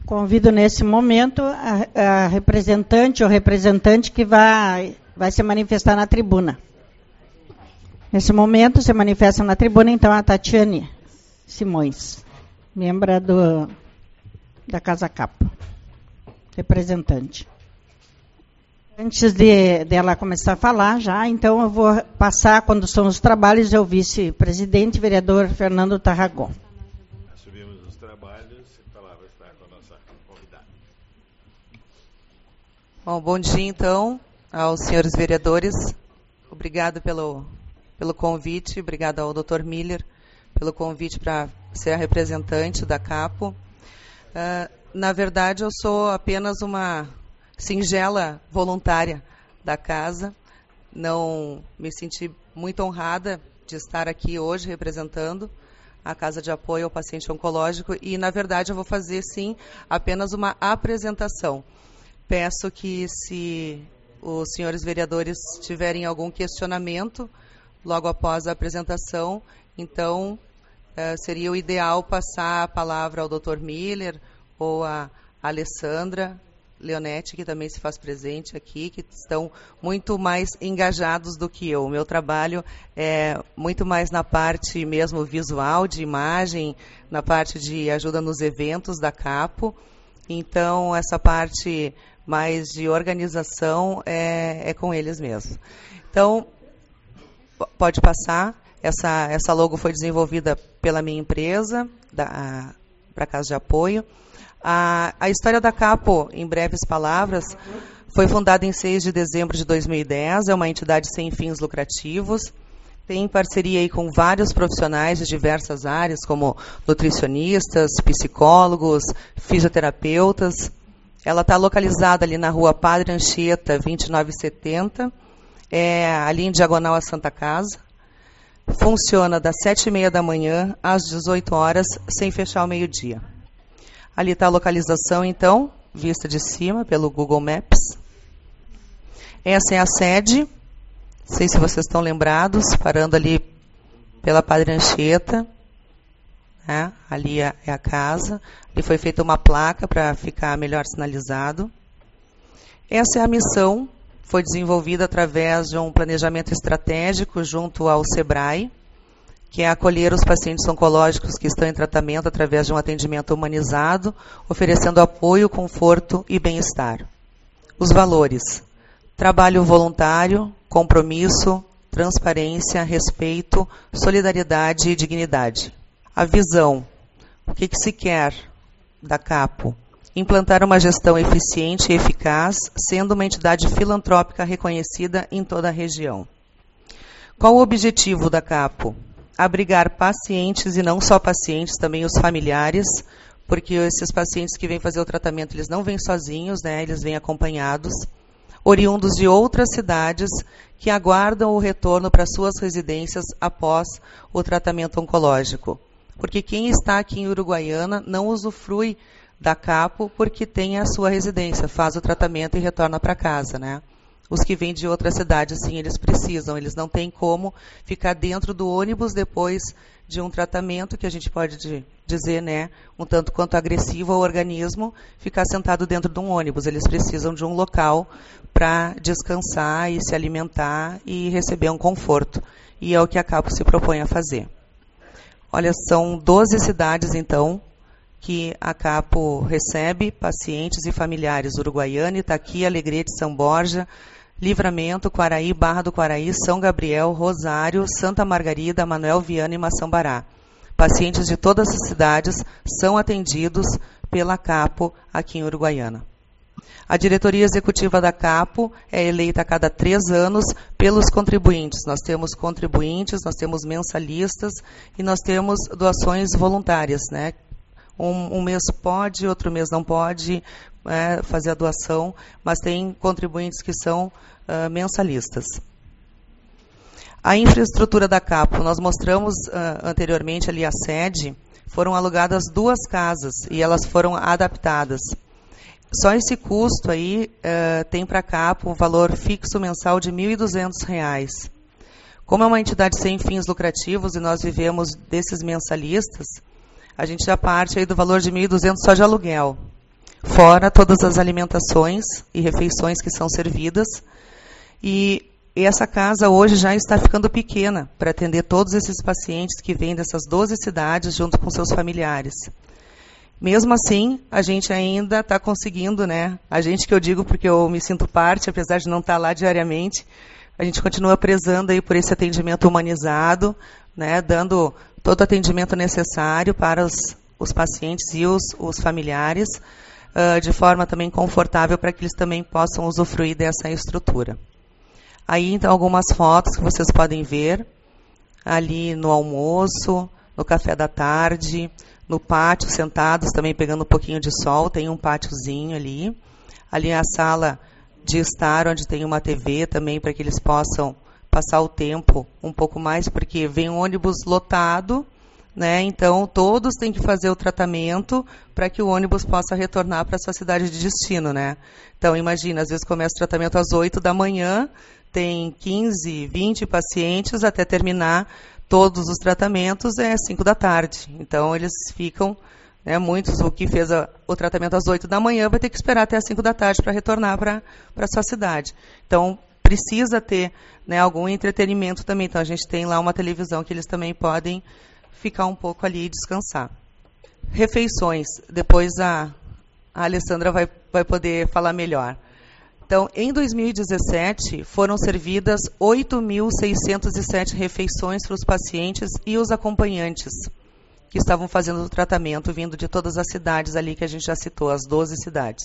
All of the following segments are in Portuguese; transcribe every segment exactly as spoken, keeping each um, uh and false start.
Convido nesse momento a, a representante ou representante que vai, vai se manifestar na tribuna. Nesse momento se manifesta na tribuna, então, a Tatiane Simões, membro do, da Casa Capo, representante. Antes de dela começar a falar, já, então eu vou passar, quando são os trabalhos, ao vice-presidente, vereador Fernando Tarragão. Subimos os trabalhos, a palavra está com a nossa convidada. Bom, bom dia, então, aos senhores vereadores. Obrigado pelo, pelo convite, obrigado ao doutor Miller pelo convite para ser a representante da Capo. Uh, na verdade, eu sou apenas uma singela voluntária da casa. Não me senti muito honrada de estar aqui hoje representando a Casa de Apoio ao Paciente Oncológico e, na verdade, eu vou fazer, sim, apenas uma apresentação. Peço que, se os senhores vereadores tiverem algum questionamento logo após a apresentação, então uh, seria o ideal passar a palavra ao doutor Miller ou a Alessandra Leonetti, que também se faz presente aqui, que estão muito mais engajados do que eu. O meu trabalho é muito mais na parte mesmo visual, de imagem, na parte de ajuda nos eventos da Capo. Então, essa parte mais de organização é, é com eles mesmo. Então, pode passar. Essa, essa logo foi desenvolvida pela minha empresa, para a Casa de Apoio. A, a história da Capo, em breves palavras, foi fundada em seis de dezembro de dois mil e dez, é uma entidade sem fins lucrativos, tem parceria aí com vários profissionais de diversas áreas, como nutricionistas, psicólogos, fisioterapeutas. Ela está localizada ali na rua Padre Anchieta, vinte e nove setenta, é, ali em diagonal à Santa Casa. Funciona das sete e meia da manhã às dezoito horas, sem fechar ao meio-dia. Ali está a localização, então, vista de cima pelo Google Maps. Essa é a sede. Não sei se vocês estão lembrados, parando ali pela Padre Anchieta. Né? Ali é a casa. Ali foi feita uma placa para ficar melhor sinalizado. Essa é a missão. Foi desenvolvida através de um planejamento estratégico junto ao SEBRAE, que é acolher os pacientes oncológicos que estão em tratamento através de um atendimento humanizado, oferecendo apoio, conforto e bem-estar. Os valores: trabalho voluntário, compromisso, transparência, respeito, solidariedade e dignidade. A visão: o que, que se quer da Capo? Implantar uma gestão eficiente e eficaz, sendo uma entidade filantrópica reconhecida em toda a região. Qual o objetivo da Capo? Abrigar pacientes, e não só pacientes, também os familiares, porque esses pacientes que vêm fazer o tratamento, eles não vêm sozinhos, né? Eles vêm acompanhados, oriundos de outras cidades que aguardam o retorno para suas residências após o tratamento oncológico. Porque quem está aqui em Uruguaiana não usufrui da Capo porque tem a sua residência, faz o tratamento e retorna para casa, né? Os que vêm de outras cidades, sim, eles precisam. Eles não têm como ficar dentro do ônibus depois de um tratamento, que a gente pode dizer, né, um tanto quanto agressivo ao organismo, ficar sentado dentro de um ônibus. Eles precisam de um local para descansar e se alimentar e receber um conforto. E é o que a Capo se propõe a fazer. Olha, são doze cidades, então, que a Capo recebe pacientes e familiares: Uruguaiana, Itaqui, Alegrete, São Borja, Livramento, Quaraí, Barra do Quaraí, São Gabriel, Rosário, Santa Margarida, Manuel Viana e Maçambará. Pacientes de todas as cidades são atendidos pela Capo aqui em Uruguaiana. A diretoria executiva da Capo é eleita a cada três anos pelos contribuintes. Nós temos contribuintes, nós temos mensalistas e nós temos doações voluntárias, né? Um, um mês pode, outro mês não pode é, fazer a doação, mas tem contribuintes que são uh, mensalistas. A infraestrutura da Capo, nós mostramos uh, anteriormente ali a sede, foram alugadas duas casas e elas foram adaptadas. Só esse custo aí uh, tem para a Capo um valor fixo mensal de mil e duzentos reais. Como é uma entidade sem fins lucrativos e nós vivemos desses mensalistas, a gente já parte aí do valor de mil e duzentos só de aluguel. fora todas as alimentações e refeições que são servidas. E essa casa hoje já está ficando pequena para atender todos esses pacientes que vêm dessas doze cidades junto com seus familiares. Mesmo assim, a gente ainda está conseguindo, né? A gente que eu digo porque eu me sinto parte, apesar de não estar lá diariamente, a gente continua prezando aí por esse atendimento humanizado, né? Dando todo o atendimento necessário para os, os pacientes e os, os familiares, uh, de forma também confortável para que eles também possam usufruir dessa estrutura. Aí, então, algumas fotos que vocês podem ver, ali no almoço, no café da tarde, no pátio, sentados, também pegando um pouquinho de sol, tem um pátiozinho ali. Ali é a sala de estar, onde tem uma T V também, para que eles possam passar o tempo um pouco mais, porque vem um ônibus lotado, né? Então, todos têm que fazer o tratamento para que o ônibus possa retornar para a sua cidade de destino, né? Então, imagina, às vezes começa o tratamento às oito da manhã, tem quinze, vinte pacientes, até terminar todos os tratamentos é cinco da tarde. Então, eles ficam, né, muitos, o que fez a, o tratamento às oito da manhã, vai ter que esperar até às cinco da tarde para retornar para a sua cidade. Então, precisa ter, né, algum entretenimento também. Então, a gente tem lá uma televisão que eles também podem ficar um pouco ali e descansar. Refeições. Depois a, a Alessandra vai, vai poder falar melhor. Então, em dois mil e dezessete, foram servidas oito mil seiscentas e sete refeições para os pacientes e os acompanhantes que estavam fazendo o tratamento, vindo de todas as cidades ali que a gente já citou, as doze cidades.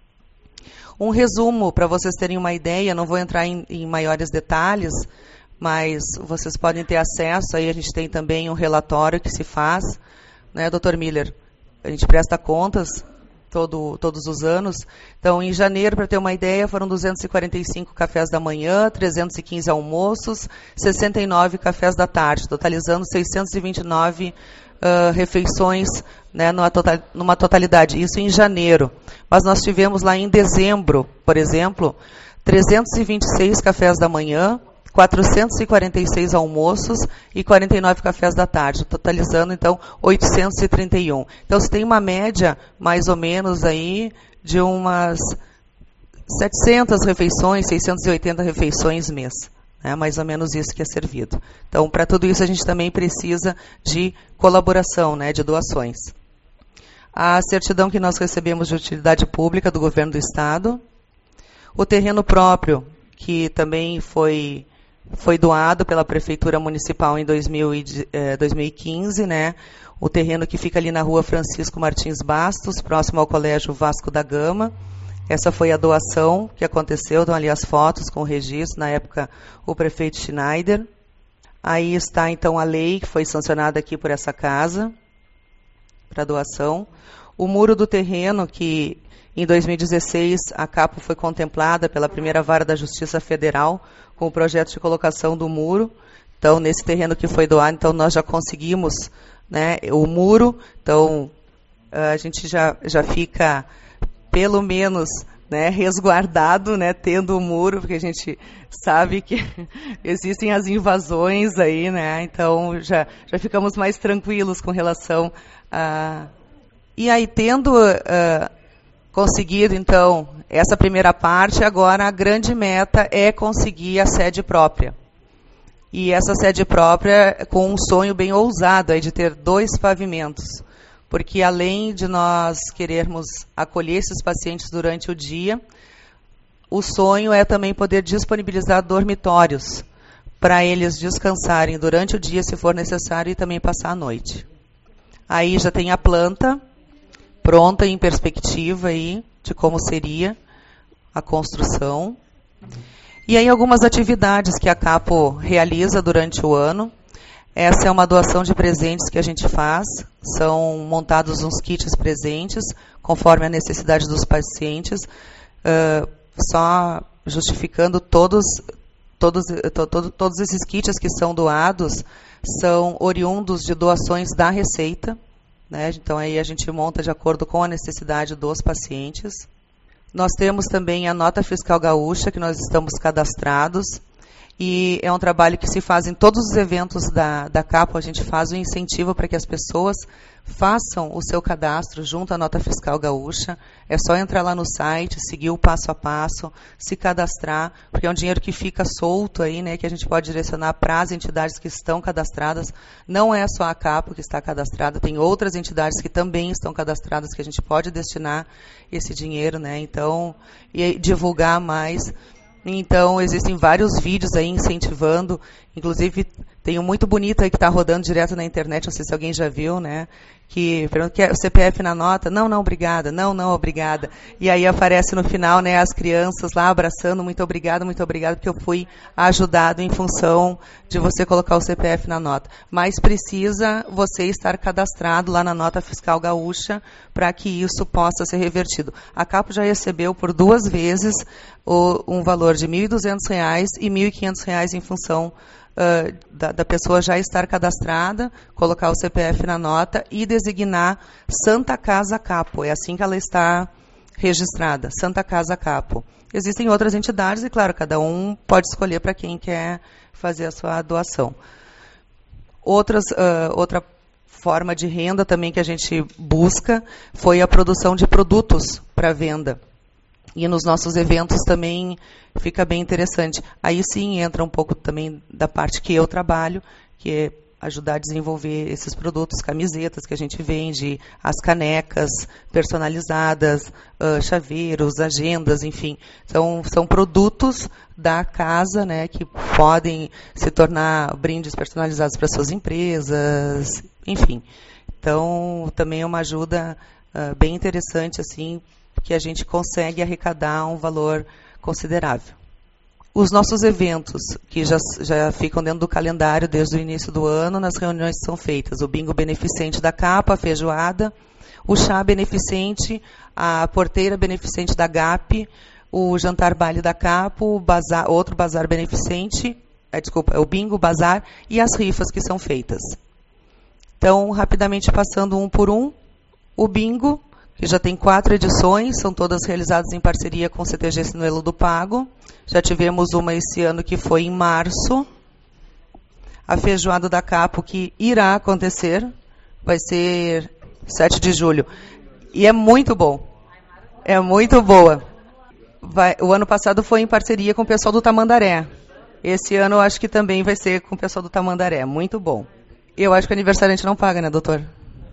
Um resumo, para vocês terem uma ideia, não vou entrar em, em maiores detalhes, mas vocês podem ter acesso, aí a gente tem também um relatório que se faz, né, doutor Miller? A gente presta contas todo, todos os anos. Então, em janeiro, para ter uma ideia, foram duzentos e quarenta e cinco cafés da manhã, trezentos e quinze almoços, sessenta e nove cafés da tarde, totalizando seiscentos e vinte e nove uh, refeições, né, numa, total, numa totalidade. Isso em janeiro. Mas nós tivemos lá em dezembro, por exemplo, trezentos e vinte e seis cafés da manhã, quatrocentos e quarenta e seis almoços e quarenta e nove cafés da tarde, totalizando, então, oitocentos e trinta e um. Então, você tem uma média, mais ou menos, aí, de umas setecentas refeições, seiscentas e oitenta refeições mês. É mais ou menos isso que é servido. Então, para tudo isso, a gente também precisa de colaboração, né, de doações. A certidão que nós recebemos de utilidade pública do governo do Estado. O terreno próprio, que também foi... foi doado pela Prefeitura Municipal em dois mil e quinze, né? O terreno que fica ali na rua Francisco Martins Bastos, próximo ao Colégio Vasco da Gama. Essa foi a doação que aconteceu, estão ali as fotos com o registro, na época o prefeito Schneider. Aí está então a lei que foi sancionada aqui por essa casa, para doação. O muro do terreno, que em dois mil e dezesseis a Capo foi contemplada pela primeira vara da Justiça Federal com o projeto de colocação do muro. Então, nesse terreno que foi doado, então nós já conseguimos, né, o muro. Então, a gente já, já fica, pelo menos, né, resguardado, né, tendo o muro, porque a gente sabe que existem as invasões aí, né? Então, já, já ficamos mais tranquilos com relação a... E aí, tendo... Uh, conseguido, então, essa primeira parte, agora a grande meta é conseguir a sede própria. E essa sede própria com um sonho bem ousado, aí, de ter dois pavimentos. Porque além de nós querermos acolher esses pacientes durante o dia, o sonho é também poder disponibilizar dormitórios para eles descansarem durante o dia, se for necessário, e também passar a noite. Aí já tem a planta pronta em perspectiva aí de como seria a construção. E aí algumas atividades que a Capo realiza durante o ano. Essa é uma doação de presentes que a gente faz. São montados uns kits presentes, conforme a necessidade dos pacientes, uh, só justificando todos, todos, to, to, todos esses kits que são doados são oriundos de doações da Receita. Né? Então, aí a gente monta de acordo com a necessidade dos pacientes. Nós temos também a nota fiscal gaúcha, que nós estamos cadastrados. E é um trabalho que se faz em todos os eventos da, da Capo. A gente faz o incentivo para que as pessoas façam o seu cadastro junto à Nota Fiscal Gaúcha. É só entrar lá no site, seguir o passo a passo, se cadastrar, porque é um dinheiro que fica solto aí, né, que a gente pode direcionar para as entidades que estão cadastradas. Não é só a Capo que está cadastrada, tem outras entidades que também estão cadastradas que a gente pode destinar esse dinheiro, né? Então, e divulgar mais. Então, existem vários vídeos aí incentivando, inclusive tem um muito bonito aí que está rodando direto na internet, não sei se alguém já viu, né? Que pergunta, quer o C P F na nota? Não, não, obrigada. Não, não, obrigada. E aí aparece no final, né, as crianças lá abraçando, muito obrigada, muito obrigada, porque eu fui ajudado em função de você colocar o C P F na nota. Mas precisa você estar cadastrado lá na Nota Fiscal Gaúcha para que isso possa ser revertido. A Capo já recebeu por duas vezes o, um valor de mil e duzentos reais e mil e quinhentos reais em função Uh, da, da pessoa já estar cadastrada, colocar o C P F na nota e designar Santa Casa Capo. É assim que ela está registrada, Santa Casa Capo. Existem outras entidades e, claro, cada um pode escolher para quem quer fazer a sua doação. Outras, uh, outra forma de renda também que a gente busca foi a produção de produtos para venda. E nos nossos eventos também fica bem interessante. Aí sim entra um pouco também da parte que eu trabalho, que é ajudar a desenvolver esses produtos, camisetas que a gente vende, as canecas personalizadas, uh, chaveiros, agendas, enfim. Então, são produtos da casa, né, que podem se tornar brindes personalizados para suas empresas, enfim. Então, também é uma ajuda uh, bem interessante, assim, que a gente consegue arrecadar um valor considerável. Os nossos eventos, que já, já ficam dentro do calendário desde o início do ano, nas reuniões que são feitas, o bingo beneficente da Capo, a feijoada, o chá beneficente, a porteira beneficente da G A P, o jantar baile da Capo, o bazar, outro bazar beneficente, é, desculpa, é o bingo, bazar, e as rifas que são feitas. Então, rapidamente passando um por um, o bingo, que já tem quatro edições, são todas realizadas em parceria com o C T G Sinuelo do Pago. Já tivemos uma esse ano que foi em março. A feijoada da Capo, que irá acontecer, vai ser sete de julho. E é muito bom. É muito boa. Vai, o ano passado foi em parceria com o pessoal do Tamandaré. Esse ano eu acho que também vai ser com o pessoal do Tamandaré. Muito bom. Eu acho que o aniversariante não paga, né, doutor?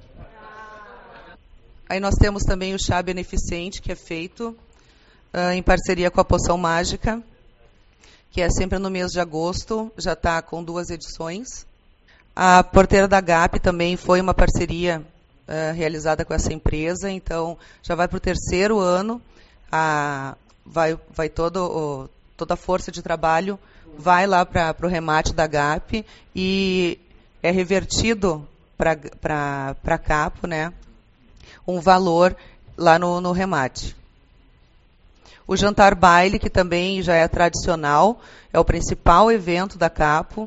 Aí nós temos também o chá beneficente, que é feito uh, em parceria com a Poção Mágica, que é sempre no mês de agosto, já está com duas edições. A Porteira da G A P também foi uma parceria uh, realizada com essa empresa, então já vai para o terceiro ano, a, vai, vai todo, o, toda a força de trabalho vai lá para o remate da G A P e é revertido para a Capo, né, um valor lá no, no remate. O jantar baile, que também já é tradicional, é o principal evento da Capo,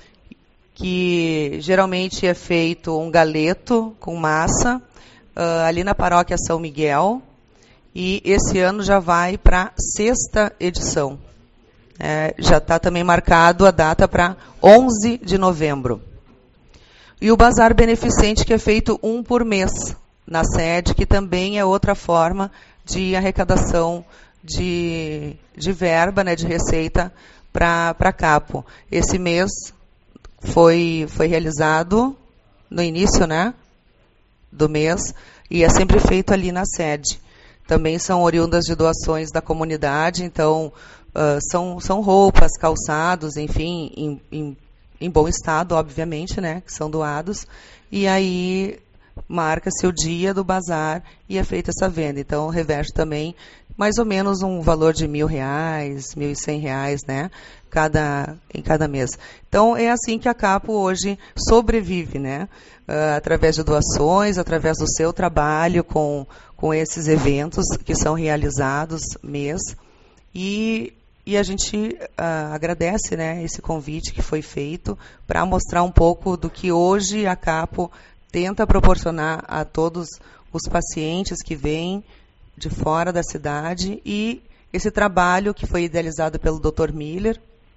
que geralmente é feito um galeto com massa, uh, ali na paróquia São Miguel, e esse ano já vai para a sexta edição. É, já está também marcado a data para onze de novembro. E o bazar beneficente, que é feito um por mês na sede, que também é outra forma de arrecadação de, de verba, né, de receita para a Capo. Esse mês foi, foi realizado no início, né, do mês, e é sempre feito ali na sede. Também são oriundas de doações da comunidade, então uh, são, são roupas, calçados, enfim, em, em, em bom estado, obviamente, né, que são doados, e aí marca-se o dia do bazar e é feita essa venda. Então, reverte também mais ou menos um valor de mil reais, mil e cem reais, né, cada, em cada mês. Então, é assim que a Capo hoje sobrevive, né, uh, através de doações, através do seu trabalho com, com esses eventos que são realizados mês. E, e a gente uh, agradece, né, esse convite que foi feito para mostrar um pouco do que hoje a Capo tenta proporcionar a todos os pacientes que vêm de fora da cidade, e esse trabalho que foi idealizado pelo doutor Miller,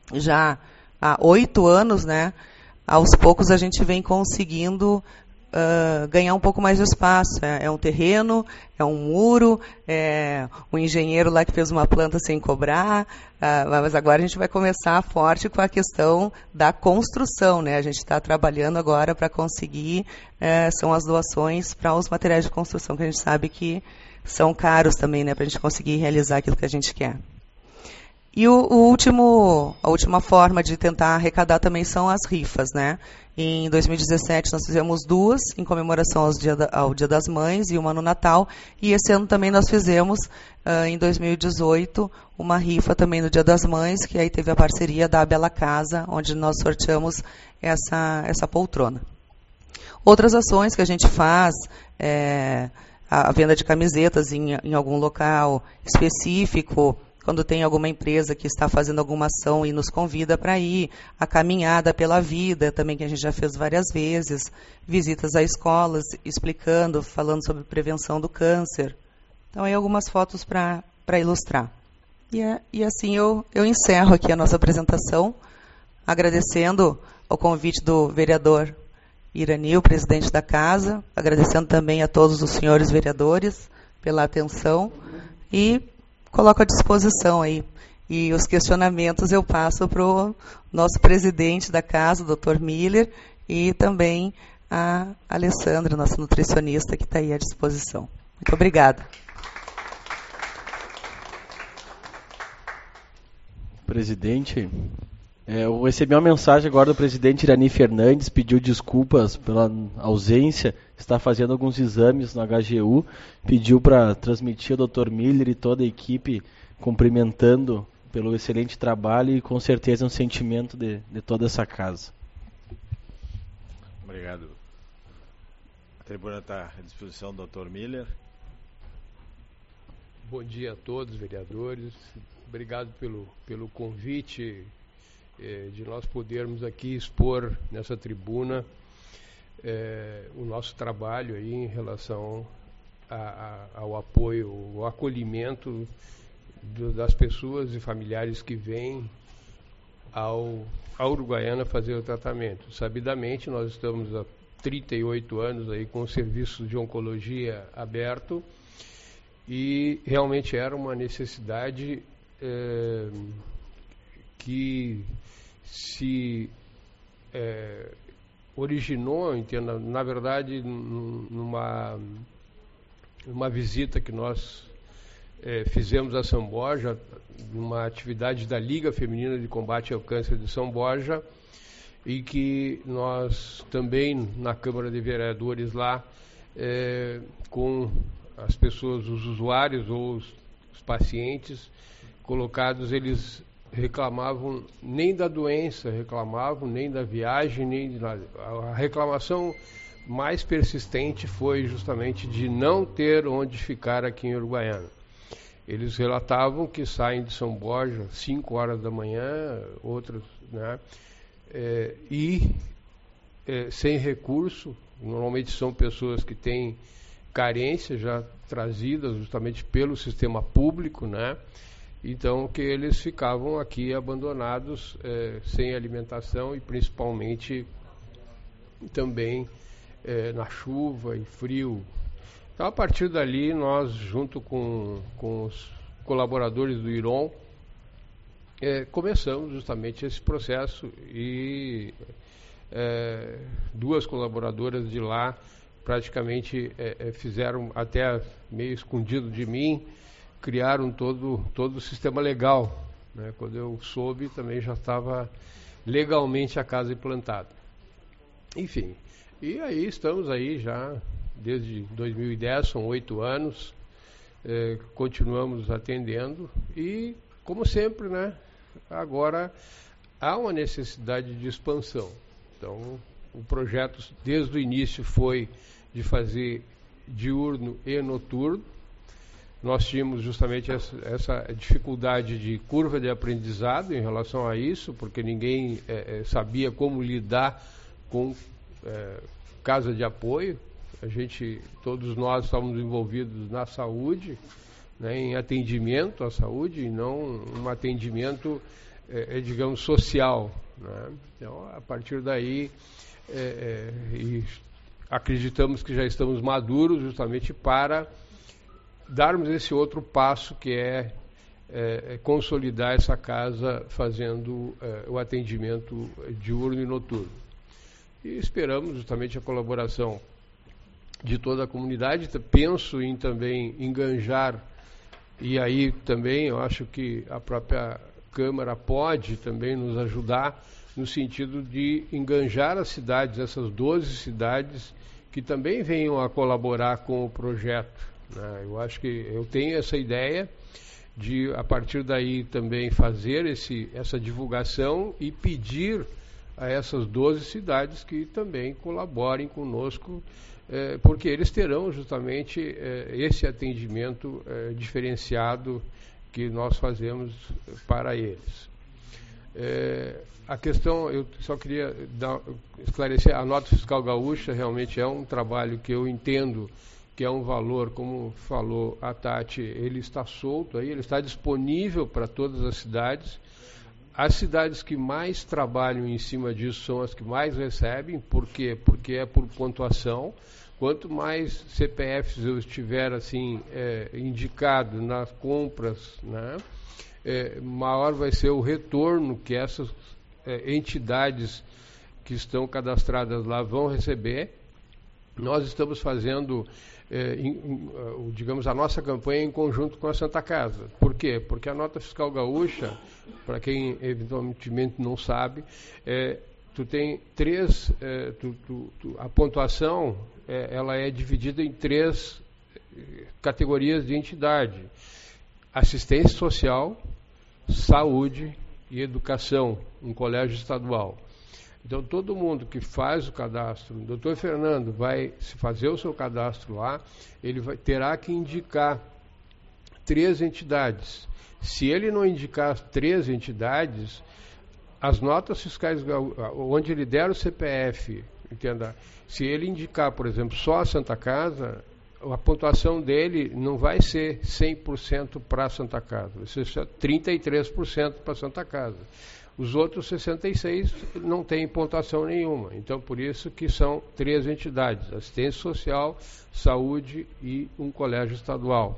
já há oito anos, né, aos poucos a gente vem conseguindo Uh, ganhar um pouco mais de espaço. É, é um terreno, é um muro, é um engenheiro lá que fez uma planta sem cobrar, uh, mas agora a gente vai começar forte com a questão da construção, né? A gente está trabalhando agora para conseguir, uh, são as doações para os materiais de construção, que a gente sabe que são caros também, né, para a gente conseguir realizar aquilo que a gente quer. E o, o último, a última forma de tentar arrecadar também são as rifas, né? Em dois mil e dezessete nós fizemos duas, em comemoração aos dia da, ao Dia das Mães e uma no Natal. E esse ano também nós fizemos, uh, em dois mil e dezoito, uma rifa também no Dia das Mães, que aí teve a parceria da Bela Casa, onde nós sorteamos essa, essa poltrona. Outras ações que a gente faz, é, a venda de camisetas em, em algum local específico, quando tem alguma empresa que está fazendo alguma ação e nos convida para ir, a caminhada pela vida, também que a gente já fez várias vezes, visitas a escolas, explicando, falando sobre prevenção do câncer. Então, aí algumas fotos para para ilustrar. E, é, e assim eu, eu encerro aqui a nossa apresentação, agradecendo o convite do vereador Irani, o presidente da casa, agradecendo também a todos os senhores vereadores pela atenção e coloco à disposição aí. E os questionamentos eu passo para o nosso presidente da casa, o doutor Miller, e também a Alessandra, nossa nutricionista, que está aí à disposição. Muito obrigada. Presidente, é, eu recebi uma mensagem agora do presidente Irani Fernandes, pediu desculpas pela ausência, está fazendo alguns exames no H G U, pediu para transmitir ao doutor Miller e toda a equipe cumprimentando pelo excelente trabalho e com certeza um sentimento de, de toda essa casa. Obrigado. A tribuna está à disposição do doutor Miller. Bom dia a todos, vereadores. Obrigado pelo, pelo convite eh, de nós podermos aqui expor nessa tribuna eh, o nosso trabalho aí em relação a, a, ao apoio, ao acolhimento do, das pessoas e familiares que vêm ao, à Uruguaiana fazer o tratamento. Sabidamente, nós estamos há trinta e oito anos aí com o serviço de oncologia aberto e realmente era uma necessidade é, que se é, originou, entenda, na verdade, numa, numa visita que nós é, fizemos a São Borja, numa atividade da Liga Feminina de Combate ao Câncer de São Borja, e que nós também, na Câmara de Vereadores lá, é, com as pessoas, os usuários ou os, os pacientes colocados, eles reclamavam nem da doença, reclamavam nem da viagem, nem de nada. A reclamação mais persistente foi justamente de não ter onde ficar aqui em Uruguaiana. Eles relatavam que saem de São Borja às cinco horas da manhã, outros, né? É, e é, sem recurso, normalmente são pessoas que têm carência já trazidas justamente pelo sistema público, né? Então que eles ficavam aqui abandonados, é, sem alimentação e principalmente também é, na chuva e frio. Então a partir dali nós, junto com, com os colaboradores do IROM, É, começamos justamente esse processo e é, duas colaboradoras de lá praticamente é, é, fizeram, até meio escondido de mim, criaram todo, todo o sistema legal, né? Quando eu soube, também já estava legalmente a casa implantada. Enfim, e aí estamos aí já desde dois mil e dez, são oito anos, é, continuamos atendendo e, como sempre, né? Agora há uma necessidade de expansão. Então, o projeto desde o início foi de fazer diurno e noturno. Nós tínhamos justamente essa, essa dificuldade de curva de aprendizado em relação a isso, porque ninguém é, sabia como lidar com é, casa de apoio. A gente, todos nós estávamos envolvidos na saúde, né, em atendimento à saúde, e não um atendimento é, é, digamos, social, né? Então, a partir daí, é, é, e acreditamos que já estamos maduros justamente para darmos esse outro passo, que é, é, é consolidar essa casa fazendo é, o atendimento diurno e noturno. E esperamos justamente a colaboração de toda a comunidade. Penso em também enganjar, e aí também eu acho que a própria Câmara pode também nos ajudar no sentido de enganjar as cidades, essas doze cidades, que também venham a colaborar com o projeto, né? Eu acho que eu tenho essa ideia de, a partir daí, também fazer esse, essa divulgação e pedir a essas doze cidades que também colaborem conosco, eh, porque eles terão justamente eh, esse atendimento eh, diferenciado que nós fazemos para eles. Eh, a questão, eu só queria dar, esclarecer, a nota fiscal gaúcha realmente é um trabalho que eu entendo que é um valor, como falou a Tati, ele está solto aí, ele está disponível para todas as cidades. As cidades que mais trabalham em cima disso são as que mais recebem. Por quê? Porque é por pontuação. Quanto mais C P Fs eu estiver assim, é, indicado nas compras, né, é, maior vai ser o retorno que essas é, entidades que estão cadastradas lá vão receber. Nós estamos fazendo, é, em, em, digamos, a nossa campanha em conjunto com a Santa Casa. Por quê? Porque a nota fiscal gaúcha, para quem eventualmente não sabe, é, tu tem três, é, tu, tu, tu, a pontuação é, ela é dividida em três categorias de entidade: assistência social, saúde e educação, um colégio estadual. Então, todo mundo que faz o cadastro, o doutor Fernando vai se fazer o seu cadastro lá, ele vai, terá que indicar três entidades. Se ele não indicar as três entidades, as notas fiscais, onde ele der o C P F, entenda, se ele indicar, por exemplo, só a Santa Casa, a pontuação dele não vai ser cem por cento para a Santa Casa, vai ser trinta e três por cento para a Santa Casa. Os outros sessenta e seis por cento não têm pontuação nenhuma. Então, por isso que são três entidades: assistência social, saúde e um colégio estadual.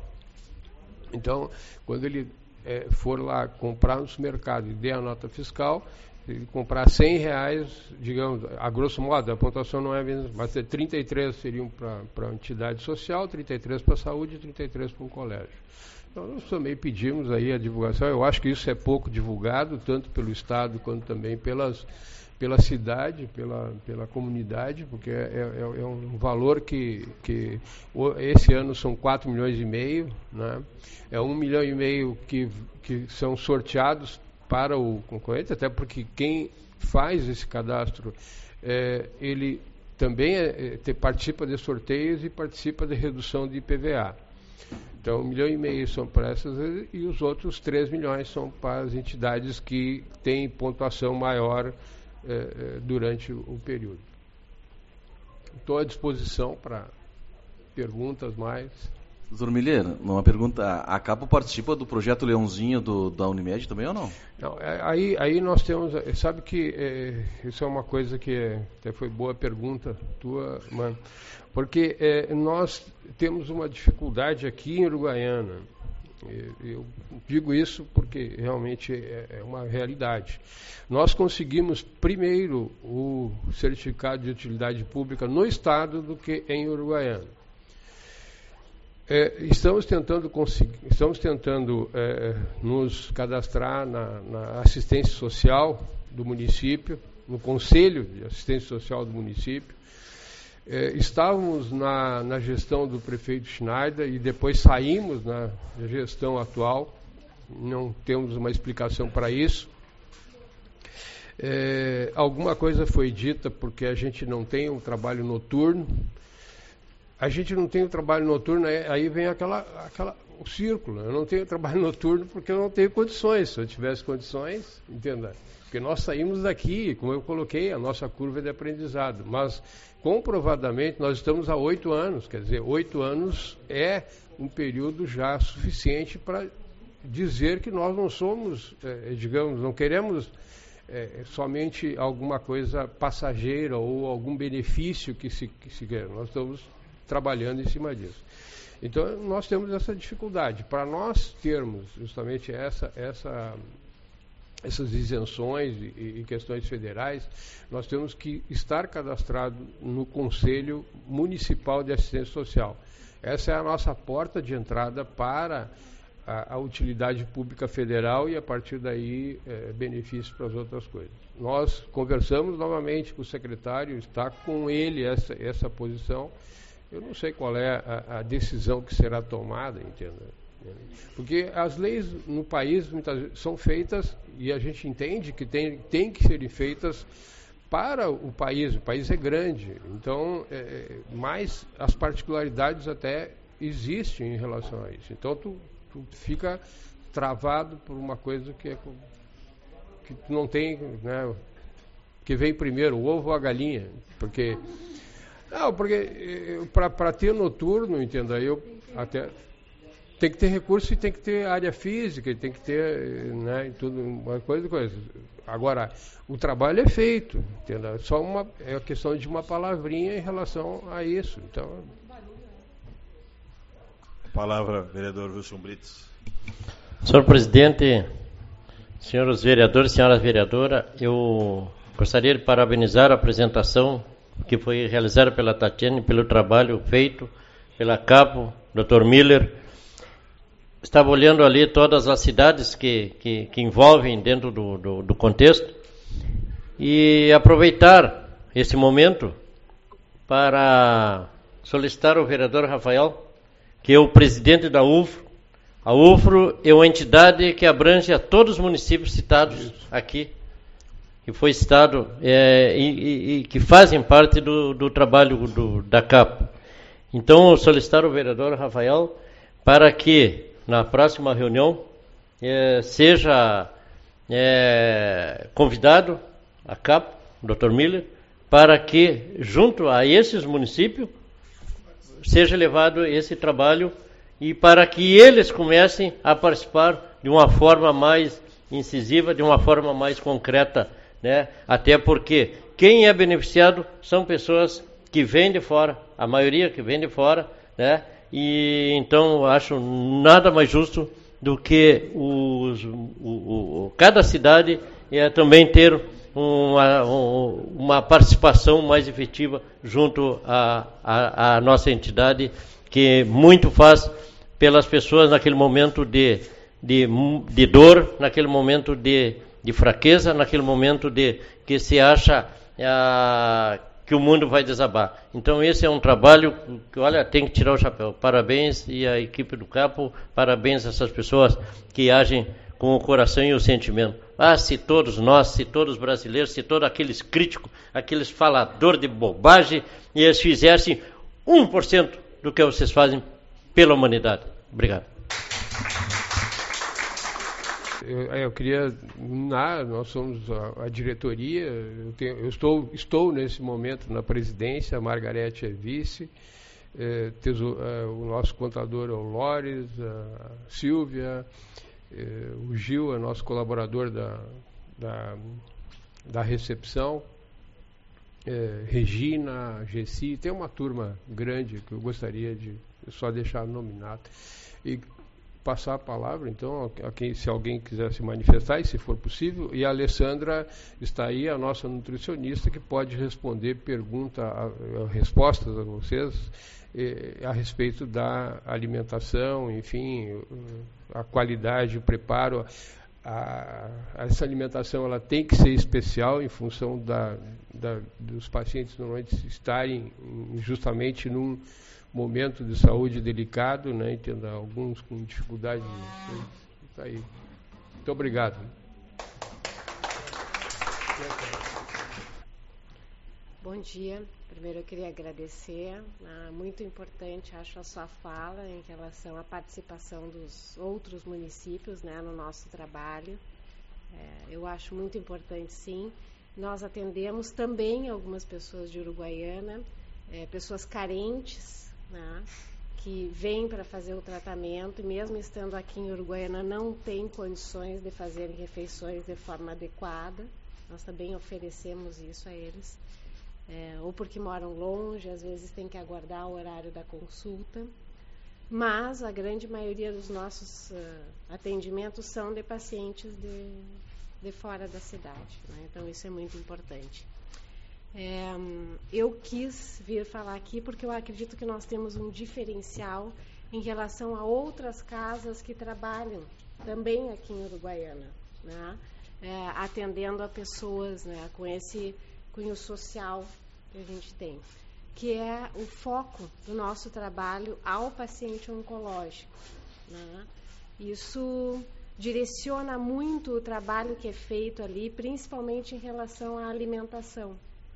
Então, quando ele é, for lá comprar no supermercado e der a nota fiscal, se ele comprar cem reais, digamos, a grosso modo, a pontuação não é a mesma, mas trinta e três seriam para a entidade social, trinta e três para a saúde e trinta e três para um colégio. Então, nós também pedimos aí a divulgação. Eu acho que isso é pouco divulgado, tanto pelo Estado quanto também pelas, pela cidade, pela, pela comunidade, porque é, é, é um valor que, que esse ano são quatro milhões e meio, né? É um milhão e meio que, que são sorteados para o concorrente, até porque quem faz esse cadastro, é, ele também é, é, participa de sorteios e participa de redução de I P V A. Então, um milhão e meio são para essas e os outros três milhões são para as entidades que têm pontuação maior eh, durante o, o período. Estou à disposição para perguntas mais. Doutor Miller, uma pergunta: a Capo participa do projeto Leãozinho do, da Unimed também ou não? Não, aí, aí nós temos, sabe que é, isso é uma coisa que é, até foi boa pergunta tua, mano, porque é, nós temos uma dificuldade aqui em Uruguaiana. Eu digo isso porque realmente é, é uma realidade. Nós conseguimos primeiro o certificado de utilidade pública no estado do que em Uruguaiana. É, estamos tentando, conseguir, estamos tentando é, nos cadastrar na, na assistência social do município, no Conselho de Assistência Social do município. É, estávamos na, na gestão do prefeito Schneider e depois saímos na gestão atual. Não temos uma explicação para isso. É, alguma coisa foi dita porque a gente não tem um trabalho noturno. A gente não tem o trabalho noturno, aí vem aquela, aquela, o círculo. Eu não tenho trabalho noturno porque eu não tenho condições. Se eu tivesse condições, entenda. Porque nós saímos daqui, como eu coloquei, a nossa curva é de aprendizado. Mas, comprovadamente, nós estamos há oito anos. Quer dizer, oito anos é um período já suficiente para dizer que nós não somos, eh, digamos, não queremos eh, somente alguma coisa passageira ou algum benefício que se, que se queira. Nós estamos trabalhando em cima disso. Então, nós temos essa dificuldade. Para nós termos justamente essa, essa, essas isenções e, e questões federais, nós temos que estar cadastrado no Conselho Municipal de Assistência Social. Essa é a nossa porta de entrada para a, a utilidade pública federal e, a partir daí, é, benefícios para as outras coisas. Nós conversamos novamente com o secretário, está com ele essa, essa posição. Eu não sei qual é a, a decisão que será tomada, entenda. Porque as leis no país muitas vezes são feitas, e a gente entende que tem, tem que serem feitas para o país. O país é grande, então, é, mas as particularidades até existem em relação a isso. Então, tu, tu fica travado por uma coisa que, é, que tu não tem, né, que vem primeiro, o ovo ou a galinha, porque... Não, porque para ter noturno, entenda, eu até tem que ter recurso e tem que ter área física, e tem que ter, né, tudo, uma coisa, coisa. Agora, o trabalho é feito, entenda, só uma é a questão de uma palavrinha em relação a isso. Então, palavra, vereador Wilson Brits. Senhor presidente, senhores vereadores, senhoras vereadoras, eu gostaria de parabenizar a apresentação que foi realizada pela Tatiane, pelo trabalho feito pela Capo, doutor Miller. Estava olhando ali todas as cidades que, que, que envolvem dentro do, do, do contexto e aproveitar esse momento para solicitar ao vereador Rafael, que é o presidente da U F R. A U F R é uma entidade que abrange a todos os municípios citados aqui, que foi citado é, e, e, e que fazem parte do, do trabalho do, da Capo. Então, solicitar ao vereador Rafael para que, na próxima reunião, é, seja é, convidado a Capo, o doutor Miller, para que, junto a esses municípios, seja levado esse trabalho e para que eles comecem a participar de uma forma mais incisiva, de uma forma mais concreta, né? Até porque quem é beneficiado são pessoas que vêm de fora, a maioria que vem de fora, né? E então acho nada mais justo do que os, o, o, cada cidade é, também ter uma, uma participação mais efetiva junto à a, a, a nossa entidade, que muito faz pelas pessoas naquele momento de, de, de dor, naquele momento de de fraqueza, naquele momento de que se acha ah, que o mundo vai desabar. Então esse é um trabalho que, olha, tem que tirar o chapéu. Parabéns e a equipe do Capo, parabéns a essas pessoas que agem com o coração e o sentimento. Ah, se todos nós, se todos os brasileiros, se todos aqueles críticos, aqueles faladores de bobagem, e eles fizessem um por cento do que vocês fazem pela humanidade. Obrigado. Eu, eu queria, na, nós somos a, a diretoria, eu, tenho, eu estou, estou nesse momento na presidência, a Margarete é vice, é, teso, é, o nosso contador é o Lores, a Silvia, é, o Gil é nosso colaborador da, da, da recepção, é, Regina, Gessi, tem uma turma grande que eu gostaria de só deixar nominado. E passar a palavra, então, a quem, se alguém quiser se manifestar, e se for possível, e a Alessandra está aí, a nossa nutricionista, que pode responder pergunta, a, a, respostas a vocês eh, a respeito da alimentação, enfim, a qualidade, o preparo. A, a, essa alimentação ela tem que ser especial em função da, da, dos pacientes normalmente estarem justamente num momento de saúde delicado, né? Entenda, alguns com dificuldade. Está aí. Muito obrigado. Bom dia. Primeiro eu queria agradecer. Ah, muito importante, acho, a sua fala em relação à participação dos outros municípios, né, no nosso trabalho. É, eu acho muito importante, sim. Nós atendemos também algumas pessoas de Uruguaiana, é, pessoas carentes, né, que vêm para fazer o tratamento e mesmo estando aqui em Uruguaiana não têm condições de fazer refeições de forma adequada. Nós também oferecemos isso a eles. É, ou porque moram longe, às vezes tem que aguardar o horário da consulta. Mas a grande maioria dos nossos uh, atendimentos são de pacientes de, de fora da cidade, né? Então isso é muito importante. É, eu quis vir falar aqui porque eu acredito que nós temos um diferencial em relação a outras casas que trabalham também aqui em Uruguaiana, né? É, atendendo a pessoas, né, com esse cunho social que a gente tem, que é o foco do nosso trabalho ao paciente oncológico, né? Isso direciona muito o trabalho que é feito ali, principalmente em relação à alimentação.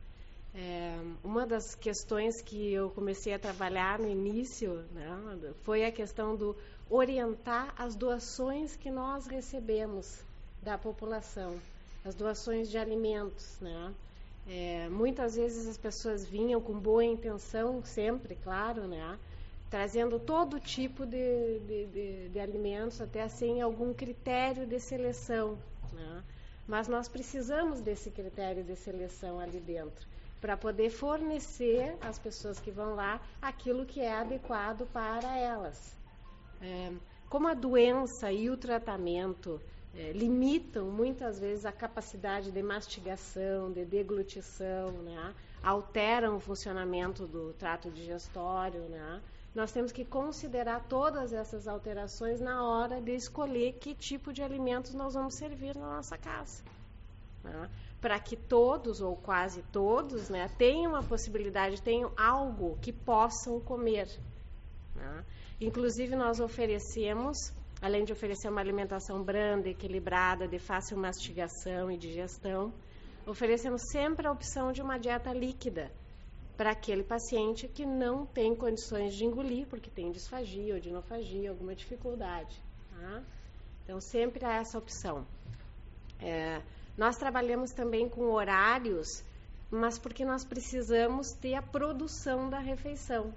É, uma das questões que eu comecei a trabalhar no início, né, foi a questão do orientar as doações que nós recebemos da população, as doações de alimentos, né? É, muitas vezes as pessoas vinham com boa intenção, sempre, claro, né, trazendo todo tipo de, de, de, de alimentos, até sem algum critério de seleção, né? Mas nós precisamos desse critério de seleção ali dentro, para poder fornecer às pessoas que vão lá aquilo que é adequado para elas. É, como a doença e o tratamento é, limitam muitas vezes a capacidade de mastigação, de deglutição, né, alteram o funcionamento do trato digestório, né, nós temos que considerar todas essas alterações na hora de escolher que tipo de alimentos nós vamos servir na nossa casa, né, para que todos, ou quase todos, né, tenham a possibilidade, tenham algo que possam comer, né. Inclusive, nós oferecemos, além de oferecer uma alimentação branda, equilibrada, de fácil mastigação e digestão, oferecemos sempre a opção de uma dieta líquida para aquele paciente que não tem condições de engolir, porque tem disfagia ou dinofagia, alguma dificuldade, tá? Então, sempre há essa opção. É, nós trabalhamos também com horários, mas porque nós precisamos ter a produção da refeição,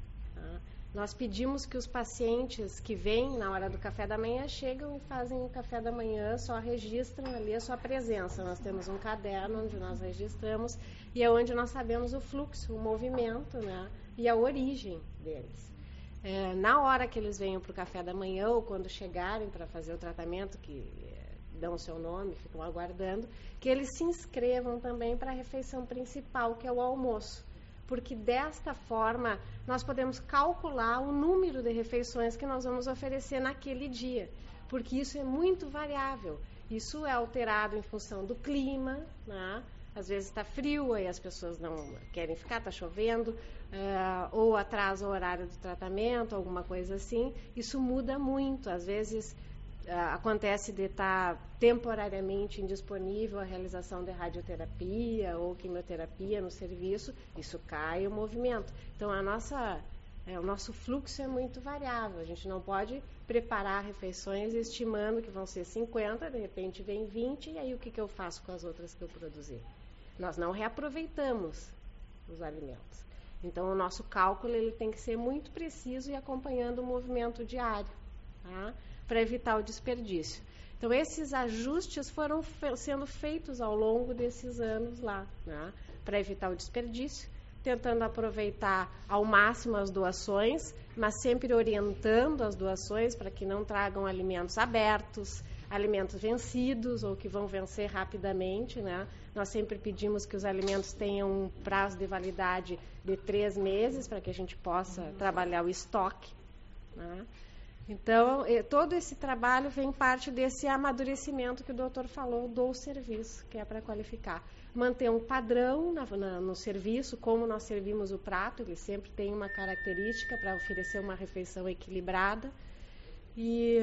tá? Nós pedimos que os pacientes que vêm na hora do café da manhã chegam e fazem o café da manhã, só registram ali a sua presença. Nós temos um caderno onde nós registramos e é onde nós sabemos o fluxo, o movimento, né, e a origem deles. É, na hora que eles venham para o café da manhã ou quando chegarem para fazer o tratamento, que é, dão o seu nome, ficam aguardando, que eles se inscrevam também para a refeição principal, que é o almoço. Porque desta forma nós podemos calcular o número de refeições que nós vamos oferecer naquele dia, porque isso é muito variável, isso é alterado em função do clima, né? Às vezes está frio, aí as pessoas não querem ficar, está chovendo, é, ou atrasa o horário do tratamento, alguma coisa assim, isso muda muito, às vezes acontece de estar temporariamente indisponível a realização de radioterapia ou quimioterapia no serviço, isso cai o movimento. Então, a nossa, é, o nosso fluxo é muito variável. A gente não pode preparar refeições estimando que vão ser cinquenta, de repente vem vinte, e aí o que, que eu faço com as outras que eu produzi? Nós não reaproveitamos os alimentos. Então, o nosso cálculo ele tem que ser muito preciso e acompanhando o movimento diário, tá? Para evitar o desperdício. Então, esses ajustes foram fe- sendo feitos ao longo desses anos lá, né, para evitar o desperdício, tentando aproveitar ao máximo as doações, mas sempre orientando as doações para que não tragam alimentos abertos, alimentos vencidos ou que vão vencer rapidamente, né? Nós sempre pedimos que os alimentos tenham um prazo de validade de três meses para que a gente possa trabalhar o estoque, né? Então, todo esse trabalho vem parte desse amadurecimento que o doutor falou do serviço, que é para qualificar. Manter um padrão na, na, no serviço, como nós servimos o prato, ele sempre tem uma característica para oferecer uma refeição equilibrada. E,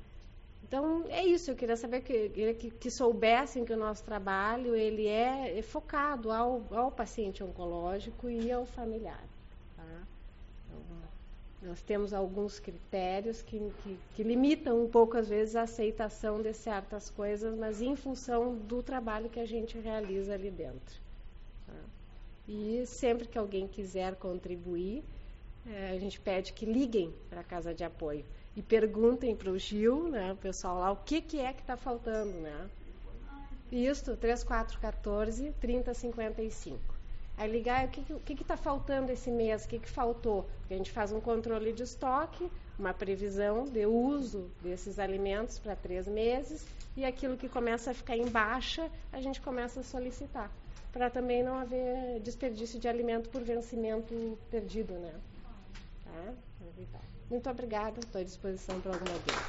então, é isso, eu queria saber que, que, que soubessem que o nosso trabalho ele é, é focado ao, ao paciente oncológico e ao familiar, tá? Então, nós temos alguns critérios que, que, que limitam um pouco, às vezes, a aceitação de certas coisas, mas em função do trabalho que a gente realiza ali dentro, tá? E sempre que alguém quiser contribuir, é, a gente pede que liguem para a Casa de Apoio e perguntem para o Gil, né, o pessoal lá, o que, que é que está faltando, né? Isso, três quatro um quatro, trinta cinquenta e cinco. Aí ligar, o que está faltando esse mês, o que, que faltou? Porque a gente faz um controle de estoque, uma previsão de uso desses alimentos para três meses, e aquilo que começa a ficar em baixa, a gente começa a solicitar, para também não haver desperdício de alimento por vencimento perdido, né? Tá? Muito obrigada, estou à disposição para alguma dúvida.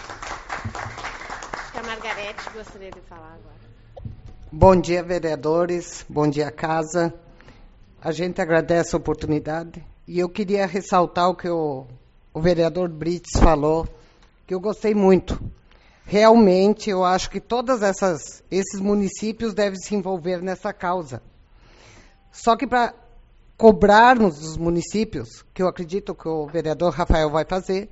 Acho que a Margarete gostaria de falar agora. Bom dia, vereadores. Bom dia, casa. A gente agradece a oportunidade. E eu queria ressaltar o que o, o vereador Brites falou, que eu gostei muito. Realmente, eu acho que todos esses municípios devem se envolver nessa causa. Só que para cobrarmos dos municípios, que eu acredito que o vereador Rafael vai fazer,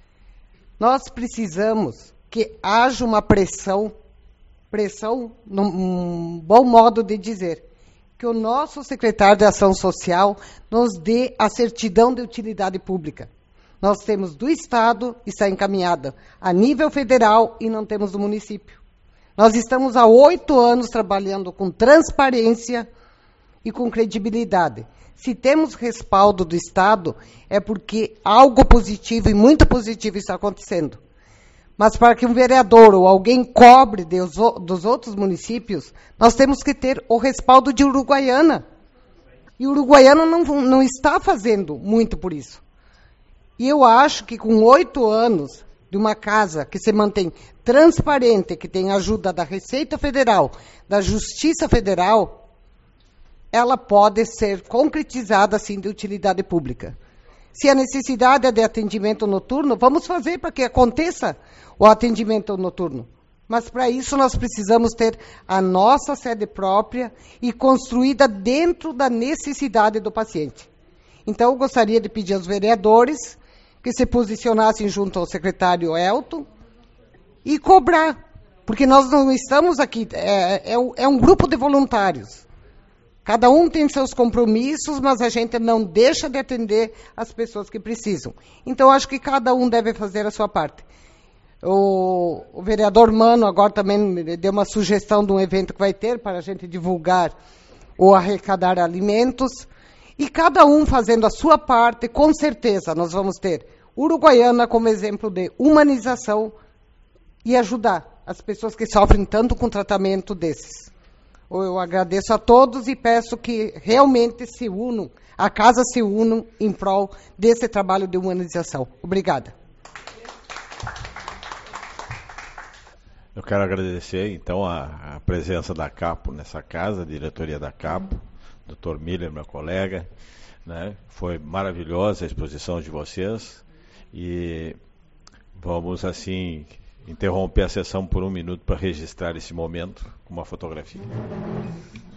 nós precisamos que haja uma pressão, pressão, num bom modo de dizer, que o nosso secretário de Ação Social nos dê a certidão de utilidade pública. Nós temos do Estado, está encaminhada a nível federal e não temos do município. Nós estamos há oito anos trabalhando com transparência e com credibilidade. Se temos respaldo do Estado, é porque algo positivo e muito positivo está acontecendo. Mas para que um vereador ou alguém cobre Deus, dos outros municípios, nós temos que ter o respaldo de Uruguaiana. E Uruguaiana não, não está fazendo muito por isso. E eu acho que com oito anos de uma casa que se mantém transparente, que tem ajuda da Receita Federal, da Justiça Federal, ela pode ser concretizada, assim, de utilidade pública. Se a necessidade é de atendimento noturno, vamos fazer para que aconteça o atendimento noturno. Mas, para isso, nós precisamos ter a nossa sede própria e construída dentro da necessidade do paciente. Então, eu gostaria de pedir aos vereadores que se posicionassem junto ao secretário Elton e cobrar, porque nós não estamos aqui, é, é, é um grupo de voluntários. Cada um tem seus compromissos, mas a gente não deixa de atender as pessoas que precisam. Então, acho que cada um deve fazer a sua parte. O, o vereador Mano agora também me deu uma sugestão de um evento que vai ter para a gente divulgar ou arrecadar alimentos. E cada um fazendo a sua parte, com certeza nós vamos ter Uruguaiana como exemplo de humanização e ajudar as pessoas que sofrem tanto com tratamento desses. Eu agradeço a todos e peço que realmente se unam, a casa se unam em prol desse trabalho de humanização. Obrigada. Eu quero agradecer, então, a, a presença da Capo nessa casa, a diretoria da Capo, doutor Miller, meu colega, né? Foi maravilhosa a exposição de vocês e vamos, assim, interromper a sessão por um minuto para registrar esse momento com uma fotografia.